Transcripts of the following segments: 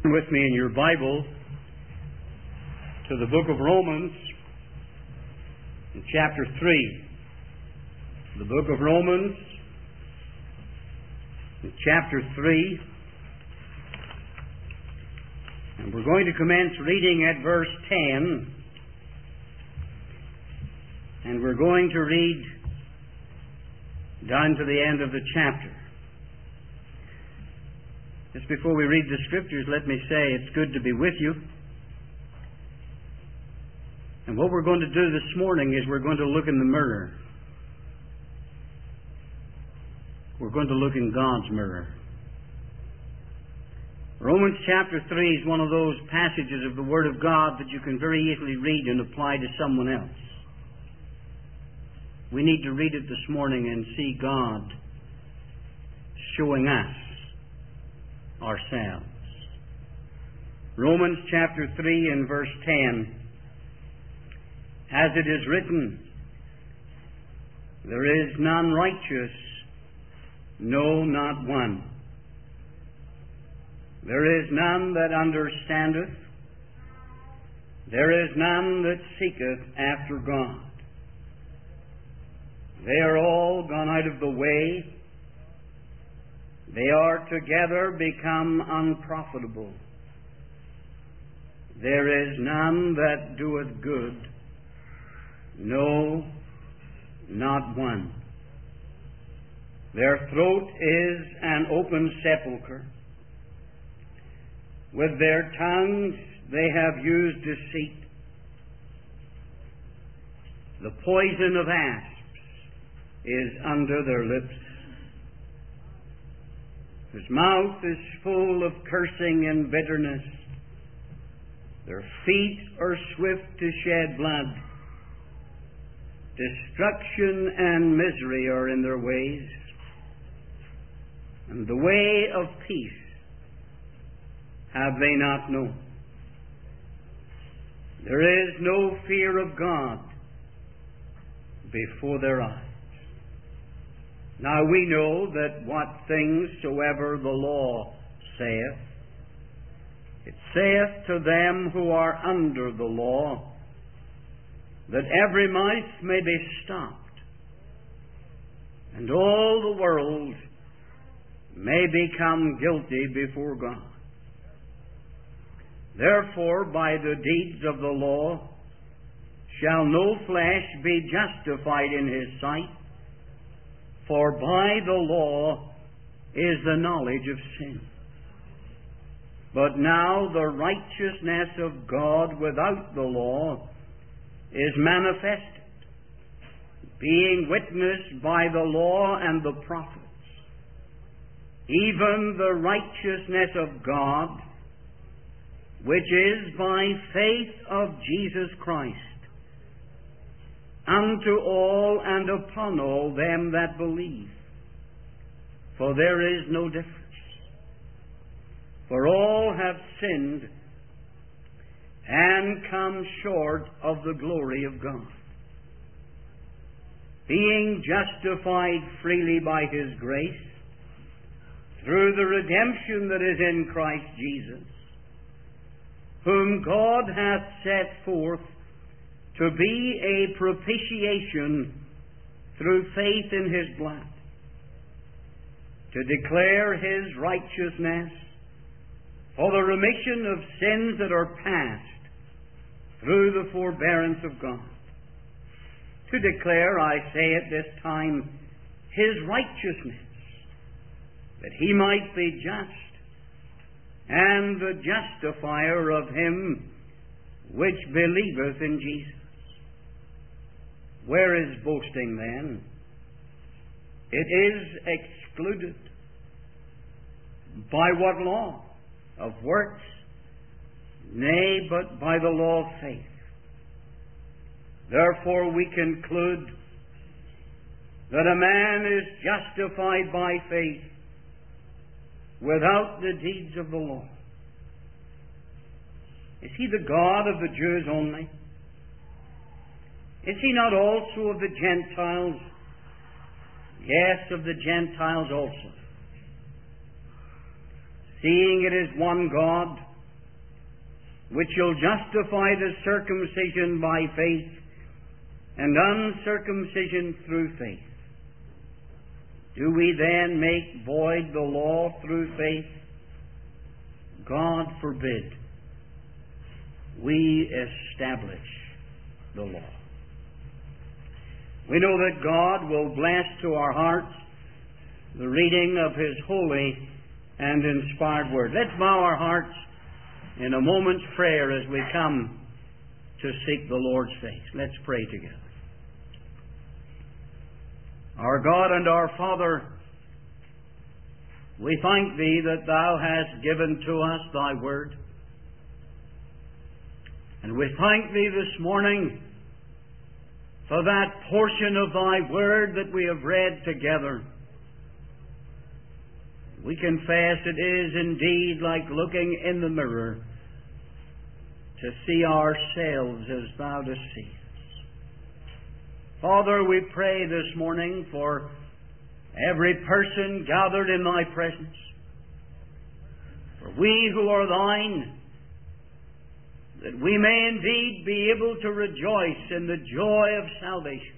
With me in your Bible to the book of Romans, in chapter 3. The book of Romans, in chapter 3. And we're going to commence reading at verse 10. And we're going to read down to the end of the chapter. Just before we read the Scriptures, let me say it's good to be with you. And what we're going to do this morning is we're going to look in the mirror. We're going to look in God's mirror. Romans chapter 3 is one of those passages of the Word of God that you can very easily read and apply to someone else. We need to read it this morning and see God showing us ourselves. Romans chapter 3 and verse 10. As it is written, there is none righteous, no, not one. There is none that understandeth. There is none that seeketh after God. They are all gone out of the way. They are together become unprofitable. There is none that doeth good, no, not one. Their throat is an open sepulchre. With their tongues they have used deceit. The poison of asps is under their lips. Whose mouth is full of cursing and bitterness. Their feet are swift to shed blood. Destruction and misery are in their ways. And the way of peace have they not known. There is no fear of God before their eyes. Now we know that what things soever the law saith, it saith to them who are under the law, that every mouth may be stopped, and all the world may become guilty before God. Therefore, by the deeds of the law shall no flesh be justified in his sight, for by the law is the knowledge of sin. But now the righteousness of God without the law is manifested, being witnessed by the law and the prophets, even the righteousness of God, which is by faith of Jesus Christ, unto all and upon all them that believe. For there is no difference. For all have sinned and come short of the glory of God, being justified freely by His grace, through the redemption that is in Christ Jesus, whom God hath set forth to be a propitiation through faith in His blood, to declare His righteousness for the remission of sins that are past through the forbearance of God. To declare, I say at this time, His righteousness, that He might be just and the justifier of him which believeth in Jesus. Where is boasting then? It is excluded. By what law? Of works? Nay, but by the law of faith. Therefore we conclude that a man is justified by faith without the deeds of the law. Is He the God of the Jews only? Is He not also of the Gentiles? Yes, of the Gentiles also. Seeing it is one God, which shall justify the circumcision by faith and uncircumcision through faith. Do we then make void the law through faith? God forbid. We establish the law. We know that God will bless to our hearts the reading of His holy and inspired Word. Let's bow our hearts in a moment's prayer as we come to seek the Lord's face. Let's pray together. Our God and our Father, we thank Thee that Thou hast given to us Thy Word. And we thank Thee this morning for that portion of Thy Word that we have read together. We confess it is indeed like looking in the mirror to see ourselves as Thou dost see us. Father, we pray this morning for every person gathered in Thy presence, for we who are Thine, that we may indeed be able to rejoice in the joy of salvation.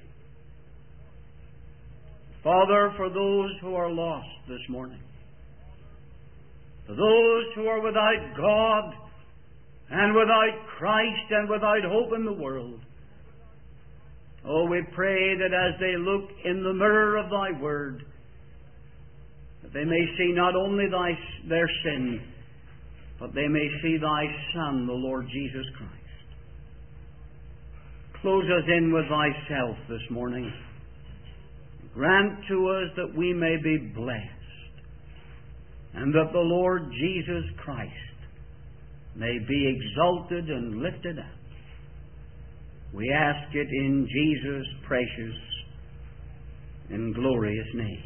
Father, for those who are lost this morning, for those who are without God and without Christ and without hope in the world, oh, we pray that as they look in the mirror of Thy Word, that they may see not only their sin, but they may see Thy Son, the Lord Jesus Christ. Close us in with Thyself this morning. Grant to us that we may be blessed, and that the Lord Jesus Christ may be exalted and lifted up. We ask it in Jesus' precious and glorious name.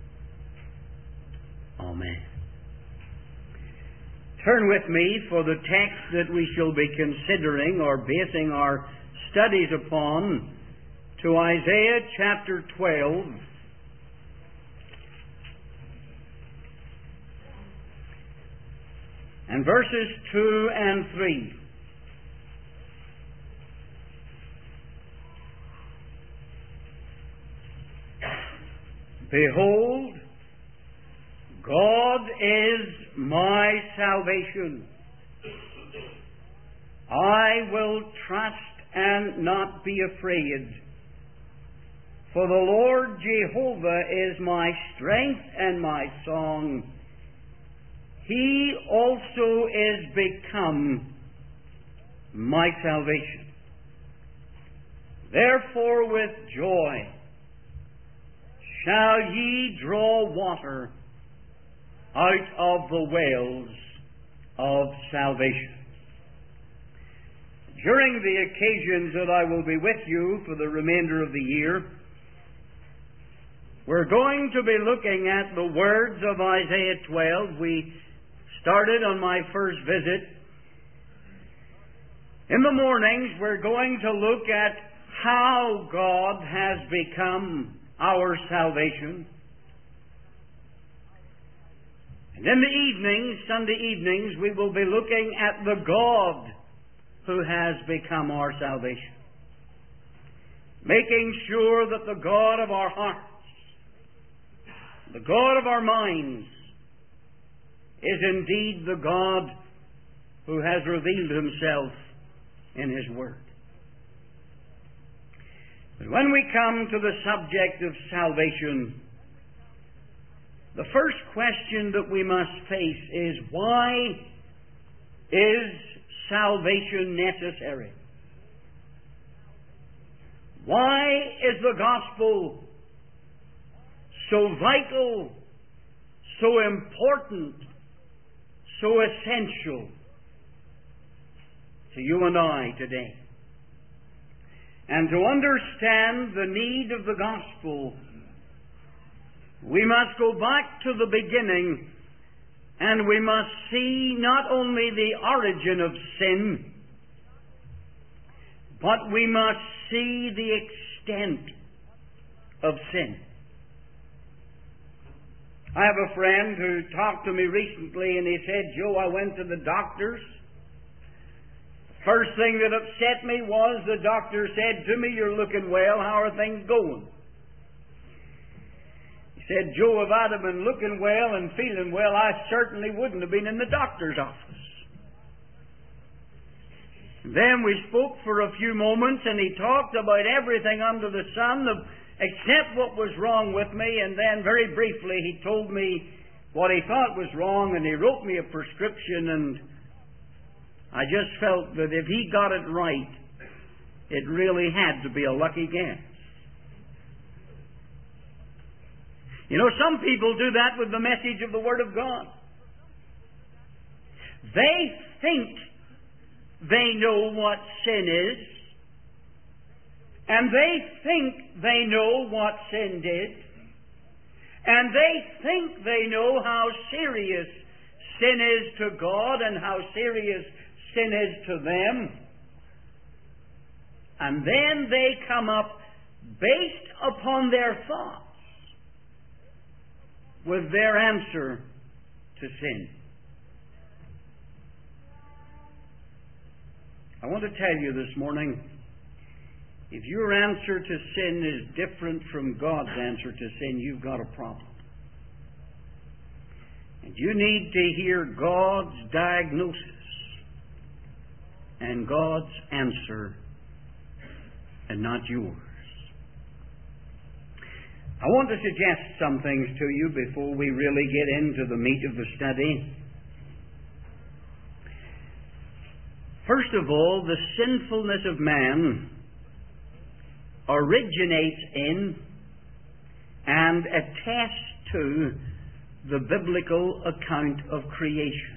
Amen. Turn with me for the text that we shall be considering or basing our studies upon to Isaiah chapter 12. And verses 2 and 3. Behold, God is my salvation. I will trust and not be afraid. For the Lord Jehovah is my strength and my song. He also is become my salvation. Therefore with joy shall ye draw water out of the wells of salvation. During the occasions that I will be with you for the remainder of the year, we're going to be looking at the words of Isaiah 12. We started on my first visit. In the mornings, we're going to look at how God has become our salvation. And in the evenings, Sunday evenings, we will be looking at the God who has become our salvation. Making sure that the God of our hearts, the God of our minds, is indeed the God who has revealed Himself in His Word. But when we come to the subject of salvation, the first question that we must face is, why is salvation necessary? Why is the gospel so vital, so important, so essential to you and I today? And to understand the need of the gospel, we must go back to the beginning, and we must see not only the origin of sin, but we must see the extent of sin. I have a friend who talked to me recently, and he said, "Joe, I went to the doctors, First thing that upset me was the doctor said to me, "You're looking well. How are things going?" He said, "Joe, if I'd have been looking well and feeling well, I certainly wouldn't have been in the doctor's office." Then we spoke for a few moments, and he talked about everything under the sun except what was wrong with me, and then very briefly he told me what he thought was wrong, and he wrote me a prescription, and I just felt that if he got it right, it really had to be a lucky guess. You know, some people do that with the message of the Word of God. They think they know what sin is, and they think they know what sin did, and they think they know how serious sin is to God and how serious sin is to them. And then they come up, based upon their thoughts, with their answer to sin. I want to tell you this morning, if your answer to sin is different from God's answer to sin, you've got a problem. And you need to hear God's diagnosis and God's answer, and not yours. I want to suggest some things to you before we really get into the meat of the study. First of all, the sinfulness of man originates in and attests to the biblical account of creation.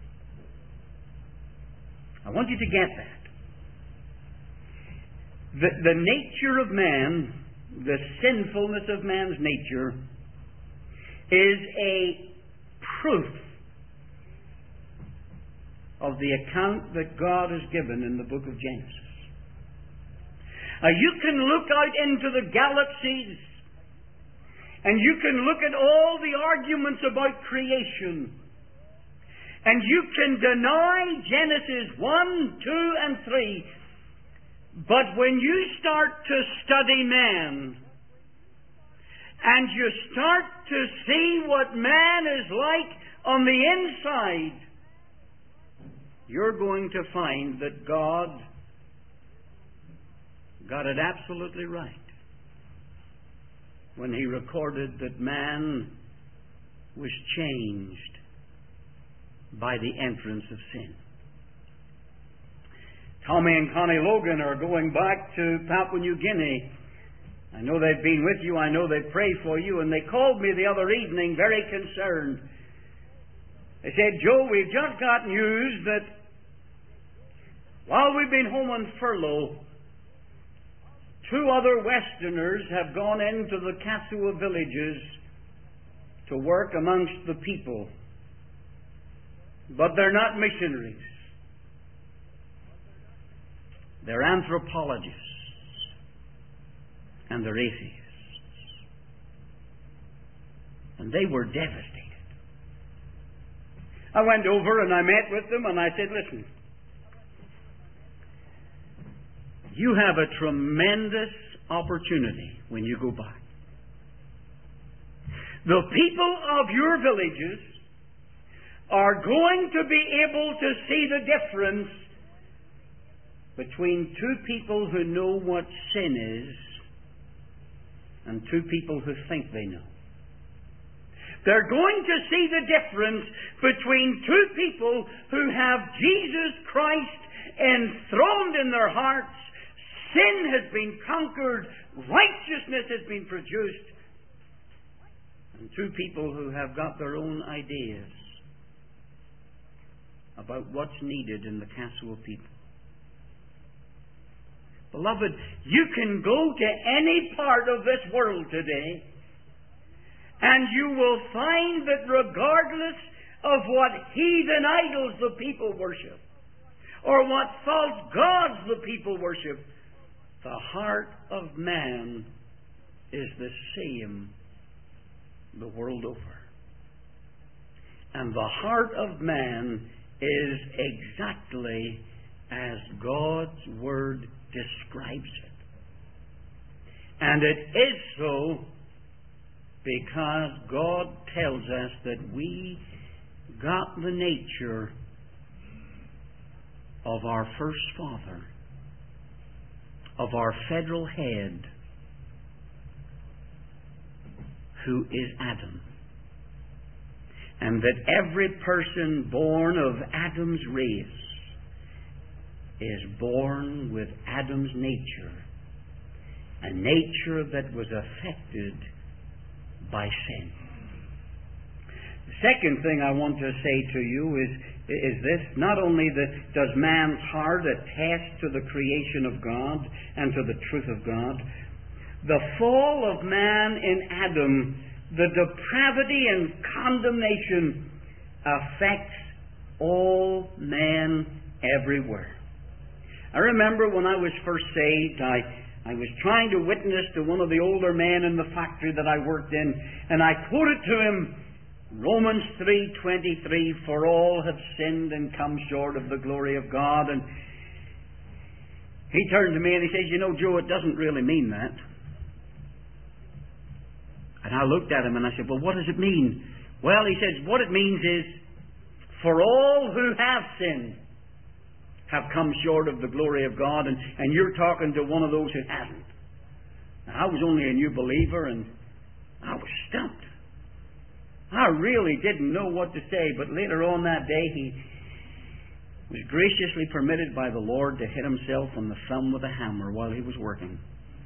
I want you to get that. The nature of man, the sinfulness of man's nature, is a proof of the account that God has given in the book of Genesis. You can look out into the galaxies and you can look at all the arguments about creation, and you can deny Genesis 1, 2, and 3, but when you start to study man and you start to see what man is like on the inside, you're going to find that God got it absolutely right when He recorded that man was changed by the entrance of sin. Tommy and Connie Logan are going back to Papua New Guinea. I know they've been with you. I know they pray for you. And they called me the other evening very concerned. They said, "Joe, we've just got news that while we've been home on furlough, 2 other Westerners have gone into the Kasua villages to work amongst the people. But they're not missionaries. They're anthropologists. And they're atheists." And they were devastated. I went over and I met with them and I said, "Listen, you have a tremendous opportunity when you go back. The people of your villages are going to be able to see the difference between 2 people who know what sin is and 2 people who think they know. They're going to see the difference between 2 people who have Jesus Christ enthroned in their hearts. Sin has been conquered, righteousness has been produced, and 2 people who have got their own ideas about what's needed in the Kasua people." Beloved, you can go to any part of this world today and you will find that regardless of what heathen idols the people worship or what false gods the people worship, the heart of man is the same the world over. And the heart of man is exactly as God's Word describes it. And it is so because God tells us that we got the nature of our first father, of our federal head, who is Adam. And that every person born of Adam's race is born with Adam's nature, a nature that was affected by sin. The second thing I want to say to you is this: not only does man's heart attest to the creation of God and to the truth of God, the fall of man in Adam, the depravity and condemnation, affects all men everywhere. I remember when I was first saved, I was trying to witness to one of the older men in the factory that I worked in, and I quoted to him Romans 3:23, "For all have sinned and come short of the glory of God." And he turned to me and he says, "You know, Joe, it doesn't really mean that." And I looked at him and I said, "Well, what does it mean?" Well, he says, what it means is, for all who have sinned have come short of the glory of God, and you're talking to one of those who hasn't. Now, I was only a new believer, and I was stumped. I really didn't know what to say, but later on that day, he was graciously permitted by the Lord to hit himself on the thumb with a hammer while he was working.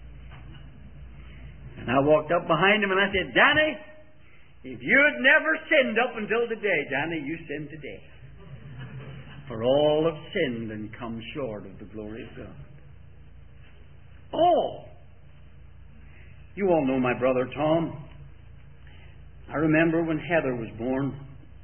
And I walked up behind him and I said, "Danny, if you had never sinned up until today, Danny, you sinned today. For all have sinned and come short of the glory of God." All. You all know my brother Tom. I remember when Heather was born.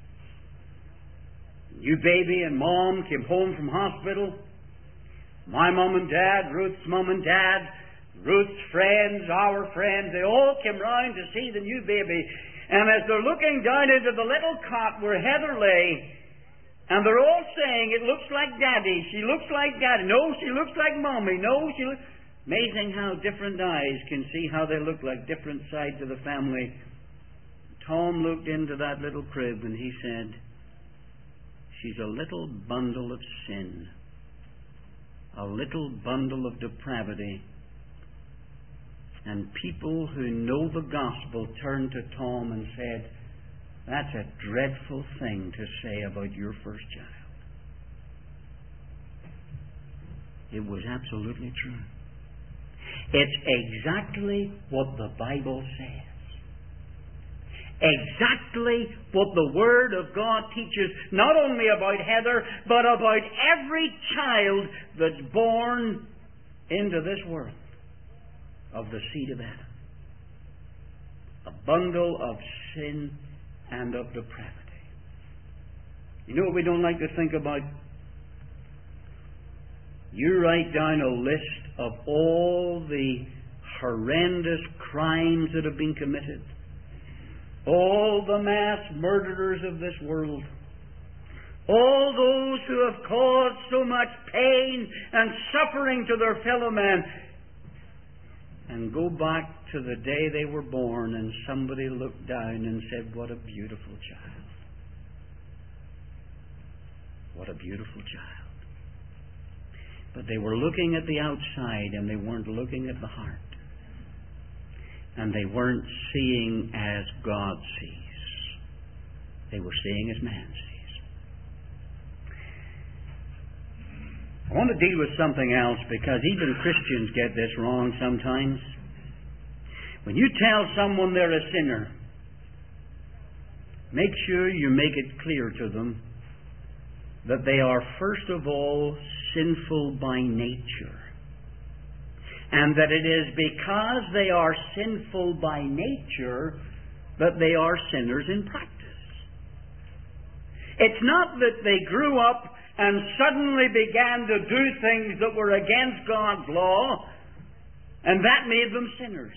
New baby and Mom came home from hospital. My mom and Dad, Ruth's mom and Dad, Ruth's friends, our friends, they all came round to see the new baby. And as they're looking down into the little cot where Heather lay, and they're all saying, "It looks like Daddy. She looks like Daddy. No, she looks like Mommy. No, she looks..." Amazing how different eyes can see how they look like different sides of the family. Tom looked into that little crib and he said, "She's a little bundle of sin. A little bundle of depravity." And people who know the gospel turned to Tom and said, "That's a dreadful thing to say about your first child." It was absolutely true. It's exactly what the Bible says. Exactly what the Word of God teaches, not only about Heather, but about every child that's born into this world of the seed of Adam. A bundle of sin and of depravity. You know what we don't like to think about? You write down a list of all the horrendous crimes that have been committed, all the mass murderers of this world, all those who have caused so much pain and suffering to their fellow man, and go back to the day they were born and somebody looked down and said, "What a beautiful child. What a beautiful child." But they were looking at the outside and they weren't looking at the heart. And they weren't seeing as God sees. They were seeing as man sees. I want to deal with something else, because even Christians get this wrong sometimes. When you tell someone they're a sinner, make sure you make it clear to them that they are first of all sinful by nature. And that it is because they are sinful by nature that they are sinners in practice. It's not that they grew up and suddenly began to do things that were against God's law, and that made them sinners.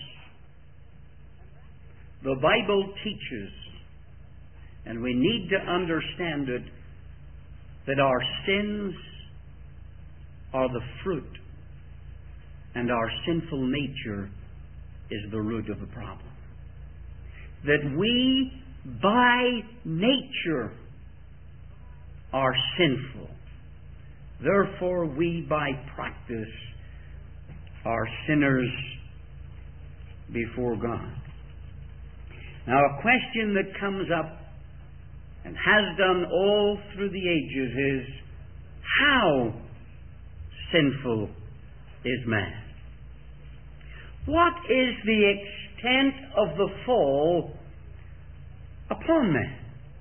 The Bible teaches, and we need to understand it, that our sins are the fruit, and our sinful nature is the root of the problem. That we, by nature, are sinful. Therefore, we, by practice, are sinners before God. Now, a question that comes up and has done all through the ages is, how sinful is man? What is the extent of the fall upon man?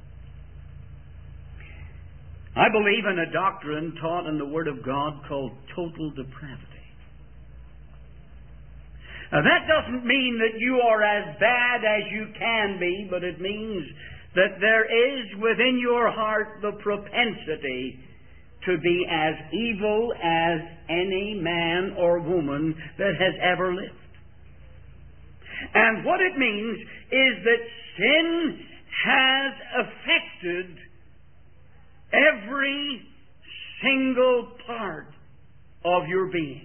I believe in a doctrine taught in the Word of God called total depravity. Now, that doesn't mean that you are as bad as you can be, but it means that there is within your heart the propensity to be as evil as any man or woman that has ever lived. And what it means is that sin has affected every single part of your being.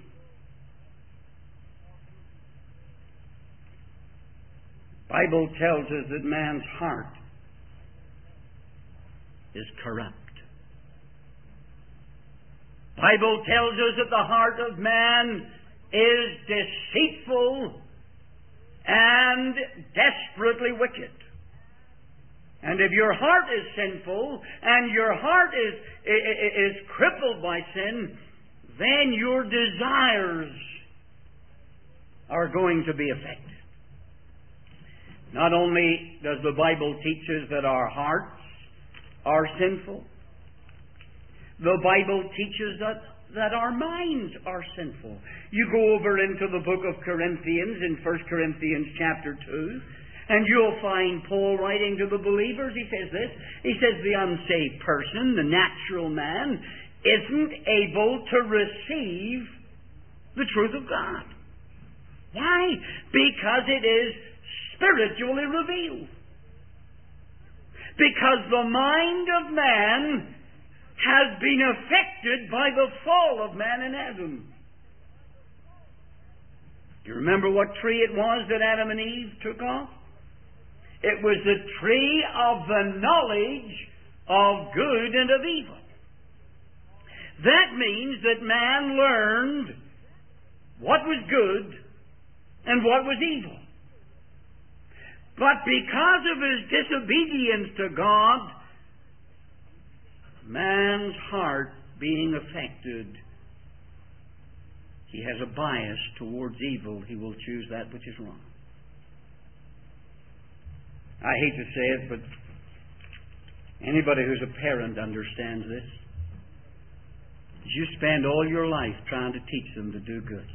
The Bible tells us that man's heart is corrupt. The Bible tells us that the heart of man is deceitful and desperately wicked. And if your heart is sinful and your heart is crippled by sin, then your desires are going to be affected. Not only does the Bible teach us that our hearts are sinful, the Bible teaches that our minds are sinful. You go over into the book of Corinthians, in 1 Corinthians chapter 2, and you'll find Paul writing to the believers. He says this. He says the unsaved person, the natural man, isn't able to receive the truth of God. Why? Because it is spiritually revealed. Because the mind of man has been affected by the fall of man in Adam. Do you remember what tree it was that Adam and Eve took off? It was the tree of the knowledge of good and of evil. That means that man learned what was good and what was evil. But because of his disobedience to God, man's heart being affected, he has a bias towards evil. He will choose that which is wrong. I hate to say it, but anybody who's a parent understands this. You spend all your life trying to teach them to do good.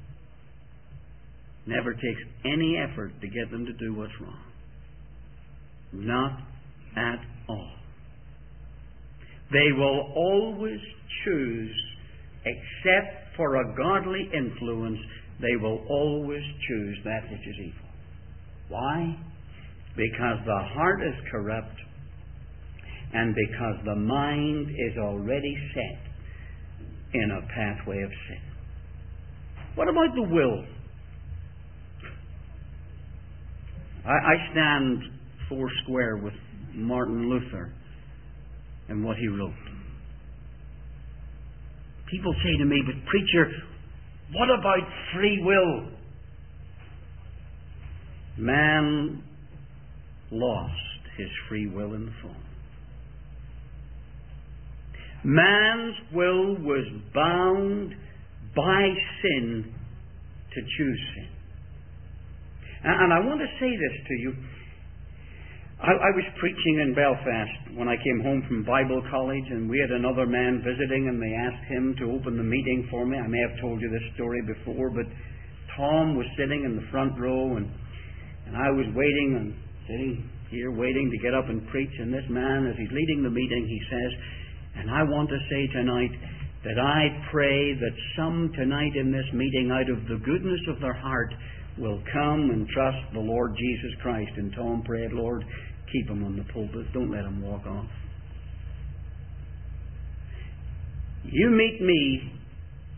Never takes any effort to get them to do what's wrong. Not at all. They will always choose, except for a godly influence, they will always choose that which is evil. Why? Because the heart is corrupt and because the mind is already set in a pathway of sin. What about the will? I stand foursquare with Martin Luther and what he wrote. People say to me, but preacher, what about free will? Man lost his free will in the fall. Man's will was bound by sin to choose sin. And I want to say this to you. I was preaching in Belfast when I came home from Bible college, and we had another man visiting, and they asked him to open the meeting for me. I may have told you this story before, but Tom was sitting in the front row, and I was waiting and sitting here waiting to get up and preach, and this man, as he's leading the meeting, he says, and I want to say tonight that I pray that some tonight in this meeting, out of the goodness of their heart, will come and trust the Lord Jesus Christ. And Tom prayed, Lord, keep him on the pulpit. Don't let him walk off. You meet me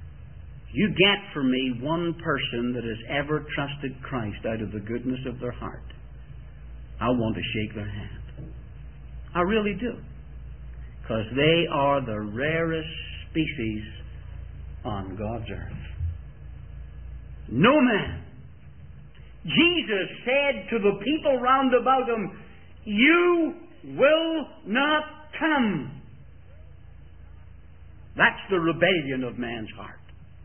you get for me one person that has ever trusted Christ out of the goodness of their heart, I want to shake their hand. I really do. Because they are the rarest species on God's earth. No man. Jesus said to the people round about him, you will not come. That's the rebellion of man's heart.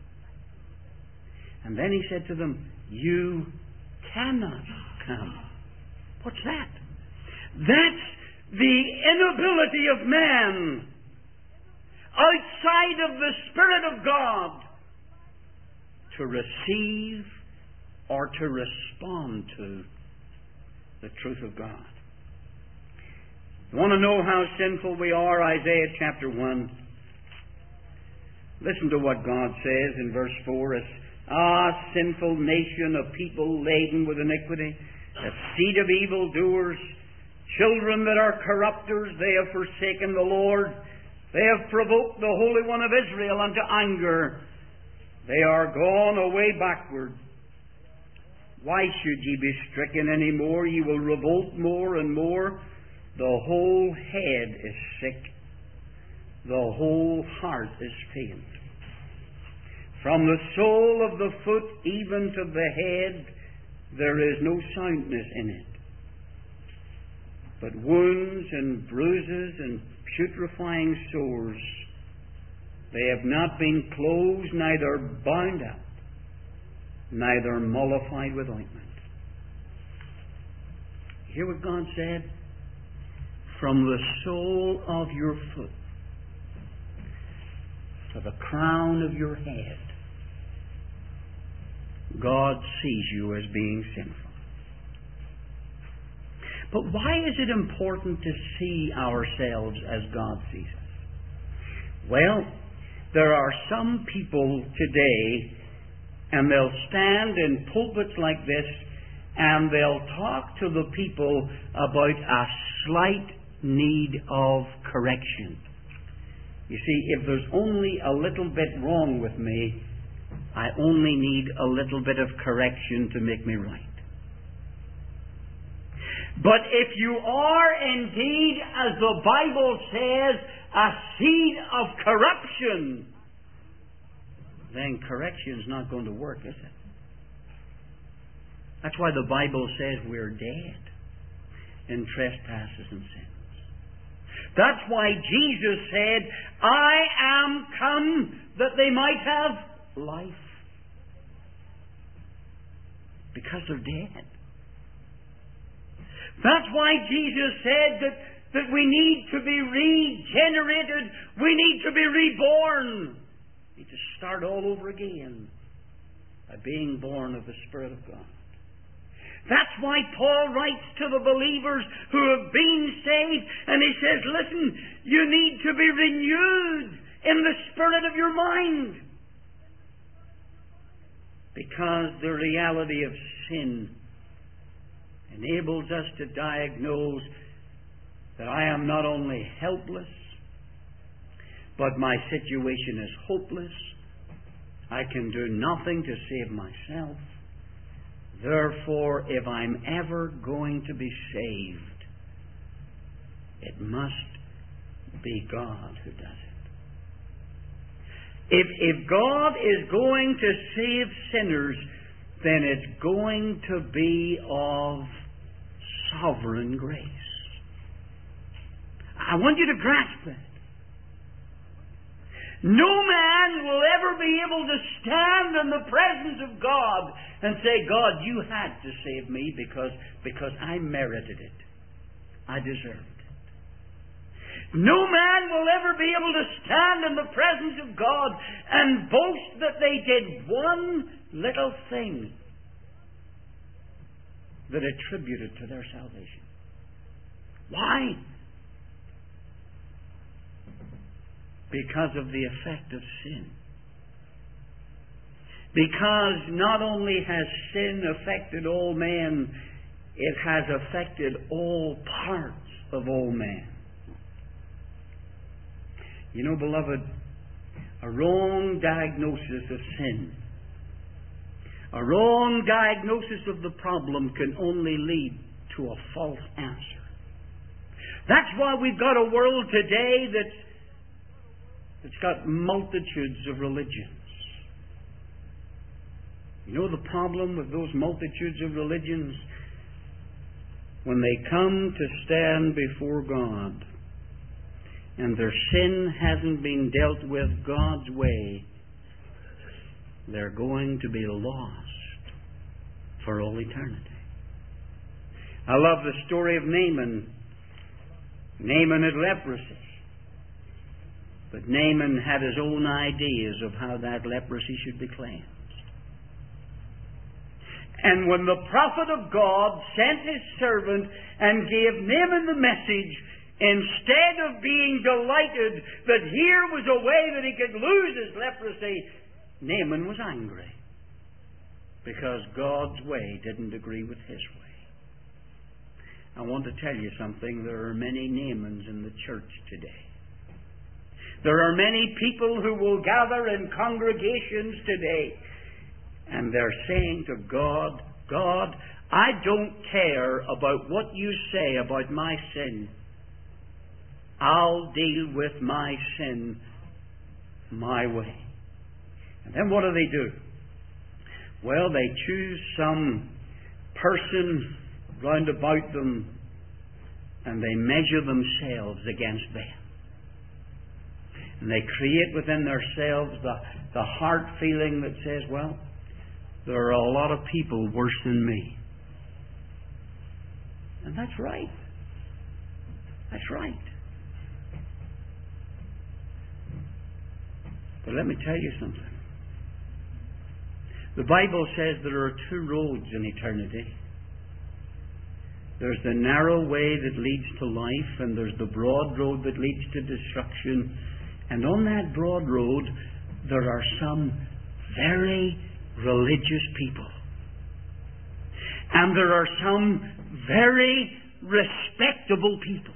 And then he said to them, you cannot come. What's that? That's the inability of man outside of the Spirit of God to receive or to respond to the truth of God. You want to know how sinful we are? Isaiah chapter 1. Listen to what God says in verse 4. Sinful nation, a people laden with iniquity, a seed of evildoers, children that are corrupters, they have forsaken the Lord. They have provoked the Holy One of Israel unto anger. They are gone away backward. Why should ye be stricken any more? Ye will revolt more and more. The whole head is sick. The whole heart is faint. From the sole of the foot even to the head, there is no soundness in it, but wounds and bruises and putrefying sores. They have not been closed, neither bound up, neither mollified with ointment. Hear what God said? From the sole of your foot to the crown of your head, God sees you as being sinful. But why is it important to see ourselves as God sees us? Well, there are some people today, and they'll stand in pulpits like this, and they'll talk to the people about a slight need of correction. You see, if there's only a little bit wrong with me, I only need a little bit of correction to make me right. But if you are indeed, as the Bible says, a seed of corruption, then correction's not going to work, is it? That's why the Bible says we're dead in trespasses and sins. That's why Jesus said, I am come that they might have life. Because they're dead. That's why Jesus said that we need to be regenerated. We need to be reborn. We need to start all over again by being born of the Spirit of God. That's why Paul writes to the believers who have been saved, and he says, listen, you need to be renewed in the spirit of your mind. Because the reality of sin enables us to diagnose that I am not only helpless, but my situation is hopeless. I can do nothing to save myself. Therefore, if I'm ever going to be saved, it must be God who does it. If God is going to save sinners, then it's going to be of sovereign grace. I want you to grasp that. No man will ever be able to stand in the presence of God and say, God, you had to save me because I merited it. I deserved it. No man will ever be able to stand in the presence of God and boast that they did one little thing that attributed to their salvation. Why? Because of the effect of sin. Because not only has sin affected all men, it has affected all parts of all men. You know, beloved, A wrong diagnosis of sin, a wrong diagnosis of the problem can only lead to a false answer. That's why we've got a world today that's got multitudes of religions. You know the problem with those multitudes of religions? When they come to stand before God and their sin hasn't been dealt with God's way, they're going to be lost for all eternity. I love the story of Naaman. Naaman had leprosy. But Naaman had his own ideas of how that leprosy should be cleansed. And when the prophet of God sent his servant and gave Naaman the message, instead of being delighted that here was a way that he could lose his leprosy, Naaman was angry because God's way didn't agree with his way. I want to tell you something. There are many Naamans in the church today. There are many people who will gather in congregations today and they're saying to God, God, I don't care about what you say about my sin. I'll deal with my sin my way. And then what do? Well, they choose some person round about them and they measure themselves against them. And they create within themselves the heart feeling that says, well, there are a lot of people worse than me. And that's right. That's right. But let me tell you something. The Bible says there are two roads in eternity. There's the narrow way that leads to life, and there's the broad road that leads to destruction. And on that broad road, there are some very religious people. And there are some very respectable people.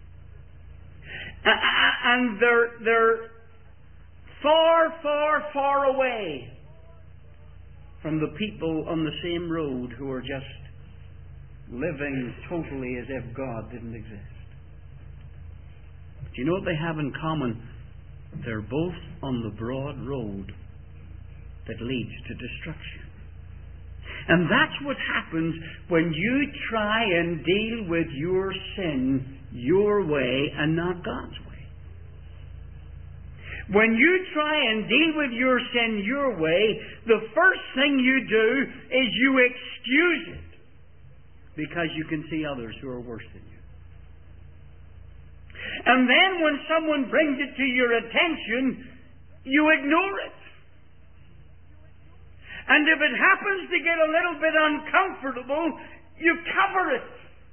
And they're far, far, far away from the people on the same road who are just living totally as if God didn't exist. But you know what they have in common? They're both on the broad road that leads to destruction. And that's what happens when you try and deal with your sin your way and not God's way. When you try and deal with your sin your way, the first thing you do is you excuse it because you can see others who are worse than you. And then when someone brings it to your attention, you ignore it. And if it happens to get a little bit uncomfortable, you cover it.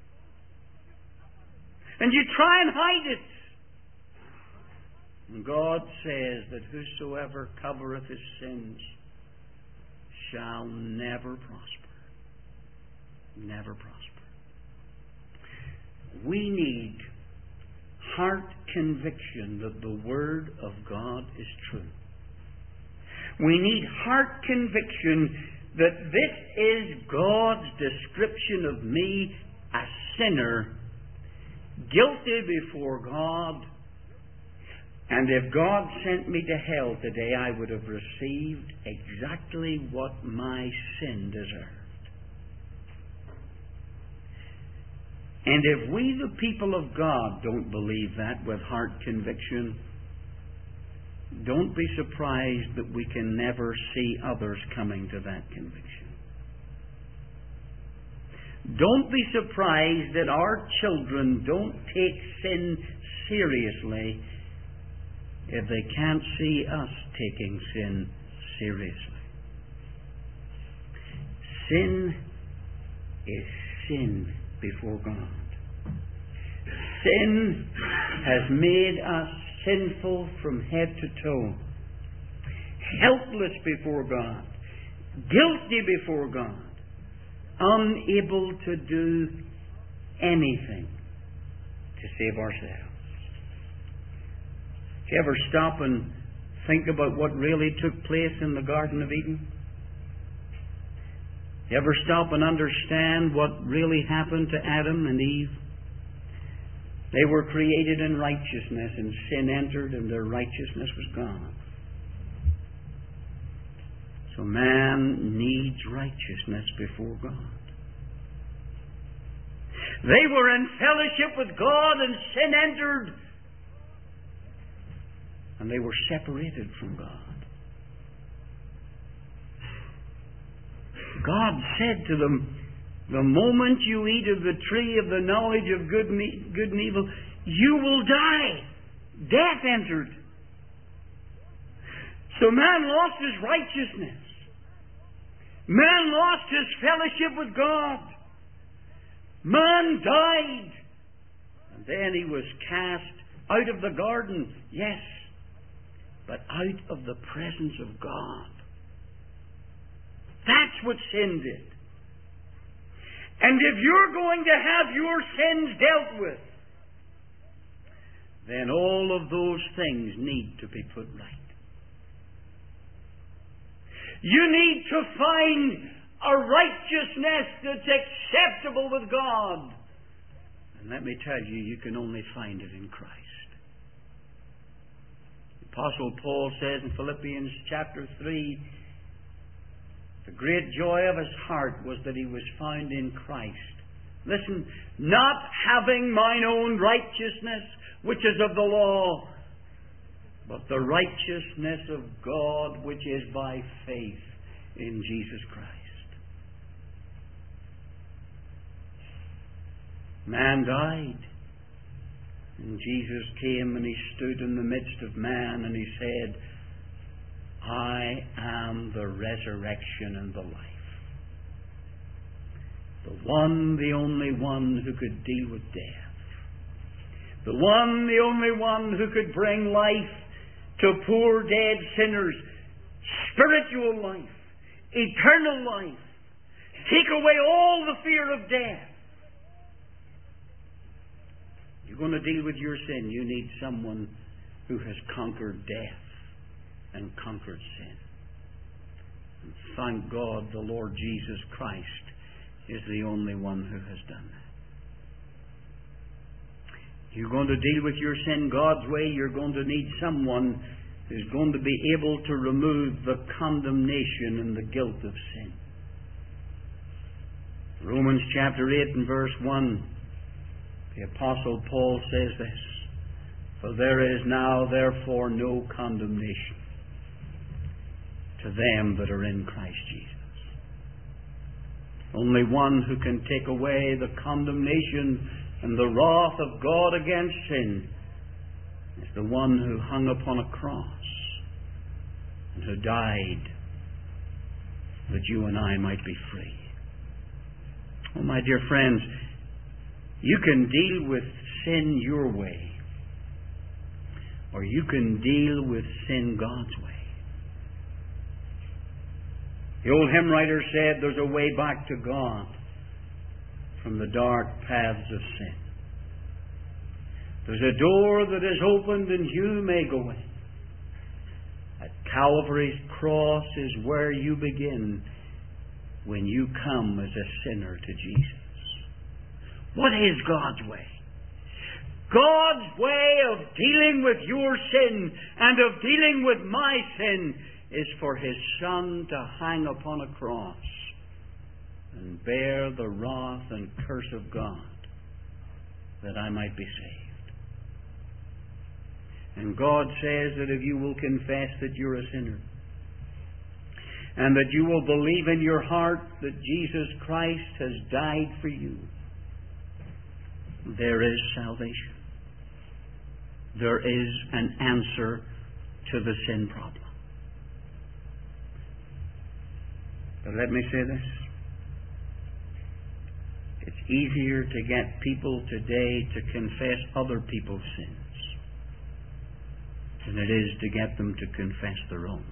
And you try and hide it. And God says that whosoever covereth his sins shall never prosper. Never prosper. We need heart conviction that the Word of God is true. We need heart conviction that this is God's description of me, a sinner, guilty before God. And if God sent me to hell today, I would have received exactly what my sin deserved. And if we, the people of God, don't believe that with heart conviction, don't be surprised that we can never see others coming to that conviction. Don't be surprised that our children don't take sin seriously if they can't see us taking sin seriously. Sin is sin before God. Sin has made us sinful from head to toe, helpless before God, guilty before God, unable to do anything to save ourselves. Do you ever stop and think about what really took place in the Garden of Eden? You ever stop and understand what really happened to Adam and Eve? They were created in righteousness, and sin entered, and their righteousness was gone. So man needs righteousness before God. They were in fellowship with God, and sin entered, and they were separated from God. God said to them, the moment you eat of the tree of the knowledge of good and evil, you will die. Death entered. So man lost his righteousness. Man lost his fellowship with God. Man died. And then he was cast out of the garden, yes, but out of the presence of God. That's what sin did. And if you're going to have your sins dealt with, then all of those things need to be put right. You need to find a righteousness that's acceptable with God. And let me tell you, you can only find it in Christ. The Apostle Paul says in Philippians chapter 3, the great joy of his heart was that he was found in Christ. Listen, not having mine own righteousness, which is of the law, but the righteousness of God, which is by faith in Jesus Christ. Man died, and Jesus came and he stood in the midst of man and he said, I am the resurrection and the life. The one, the only one who could deal with death. The one, the only one who could bring life to poor dead sinners. Spiritual life. Eternal life. Take away all the fear of death. You're going to deal with your sin. You need someone who has conquered death and conquered sin. And thank God the Lord Jesus Christ is the only one who has done that. You're going to deal with your sin God's way, you're going to need someone who's going to be able to remove the condemnation and the guilt of sin. Romans chapter 8 and verse 1, the Apostle Paul says this, for there is now therefore no condemnation to them that are in Christ Jesus. Only one who can take away the condemnation and the wrath of God against sin is the one who hung upon a cross and who died that you and I might be free. Oh, my dear friends, you can deal with sin your way, or you can deal with sin God's way. The old hymn writer said there's a way back to God from the dark paths of sin. There's a door that is opened and you may go in. At Calvary's cross is where you begin when you come as a sinner to Jesus. What is God's way? God's way of dealing with your sin and of dealing with my sin is for His Son to hang upon a cross and bear the wrath and curse of God that I might be saved. And God says that if you will confess that you're a sinner and that you will believe in your heart that Jesus Christ has died for you, there is salvation. There is an answer to the sin problem. But let me say this. It's easier to get people today to confess other people's sins than it is to get them to confess their own.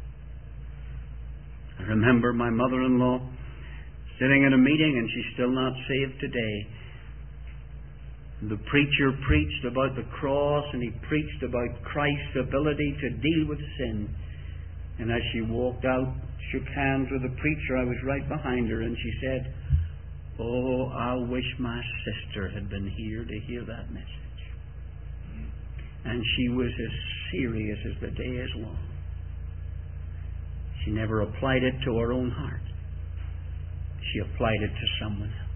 I remember my mother-in-law sitting in a meeting, and she's still not saved today. The preacher preached about the cross, and he preached about Christ's ability to deal with sin. And as she walked out, shook hands with the preacher, I was right behind her, and she said, "Oh, I wish my sister had been here to hear that message." And she was as serious as the day is long. She never applied it to her own heart. She applied it to someone else.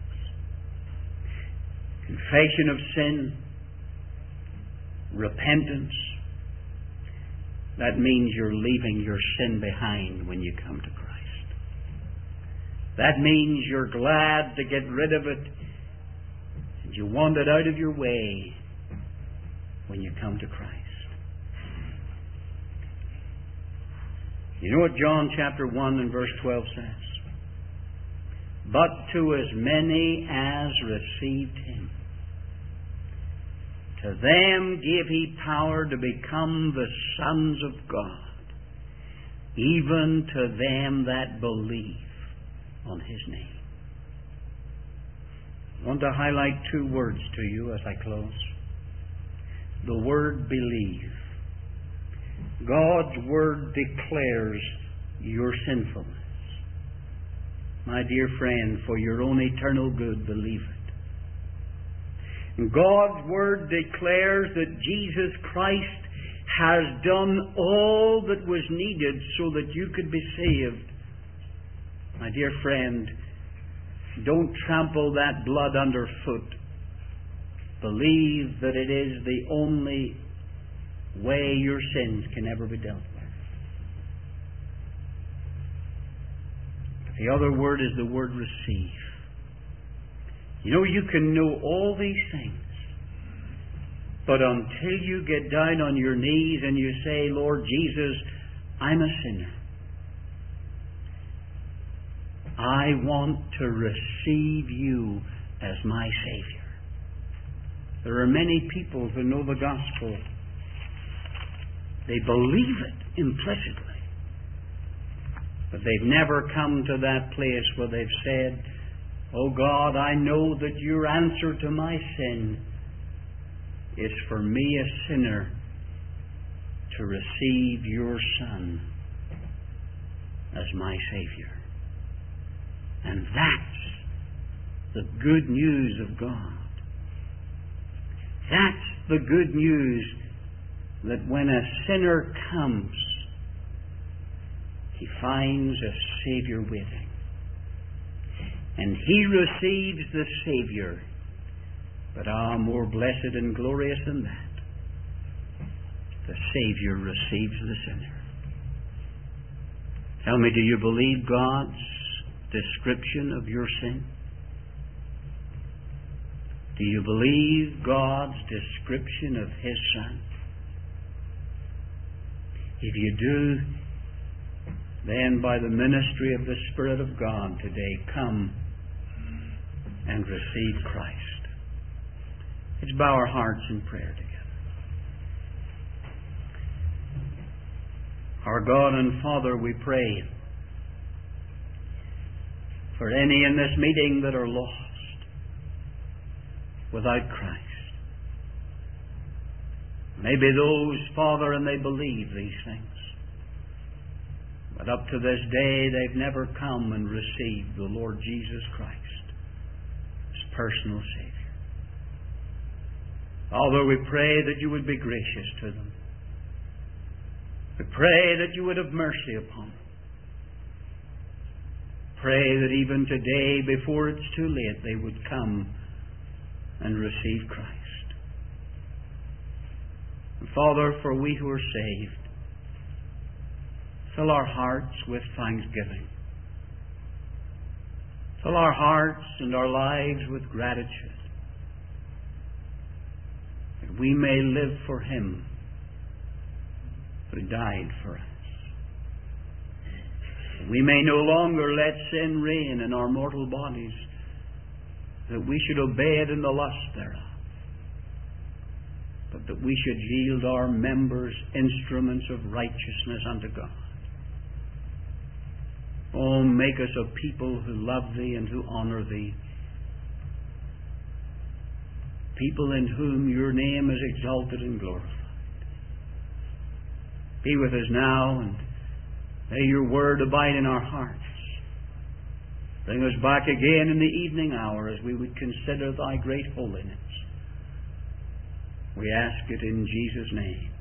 Confession of sin, repentance, that means you're leaving your sin behind when you come to Christ. That means you're glad to get rid of it, and you want it out of your way when you come to Christ. You know what John chapter 1 and verse 12 says? But to as many as received Him, to them gave He power to become the sons of God, even to them that believe on His name. I want to highlight two words to you as I close. The word believe. God's Word declares your sinfulness. My dear friend, for your own eternal good, believe it. And God's Word declares that Jesus Christ has done all that was needed so that you could be saved. My dear friend, don't trample that blood underfoot. Believe that it is the only way your sins can ever be dealt with. The other word is the word receive. You know, you can know all these things, but until you get down on your knees and you say, Lord Jesus, I'm a sinner. I want to receive you as my Savior. There are many people who know the gospel. They believe it implicitly, but they've never come to that place where they've said, Oh God, I know that your answer to my sin is for me, a sinner, to receive your Son as my Savior. And that's the good news of God. That's the good news, that when a sinner comes, he finds a Savior waiting. And he receives the Savior. But more blessed and glorious than that, the Savior receives the sinner. Tell me, do you believe God's description of your sin? Do you believe God's description of His Son? If you do, then by the ministry of the Spirit of God today, come and receive Christ. Let's bow our hearts in prayer together. Our God and Father, we pray for any in this meeting that are lost without Christ. Maybe those, Father, and they believe these things, but up to this day they've never come and received the Lord Jesus Christ as personal Savior. Father, we pray that you would be gracious to them. We pray that you would have mercy upon them. Pray that even today, before it's too late, they would come and receive Christ. And Father, for we who are saved, fill our hearts with thanksgiving. Fill our hearts and our lives with gratitude, that we may live for Him who died for us. We may no longer let sin reign in our mortal bodies, that we should obey it in the lust thereof, but that we should yield our members instruments of righteousness unto God. Oh, make us a people who love Thee and who honor Thee. people in whom your name is exalted and glorified. Be with us now, and may your word abide in our hearts. Bring us back again in the evening hour as we would consider thy great holiness. We ask it in Jesus' name.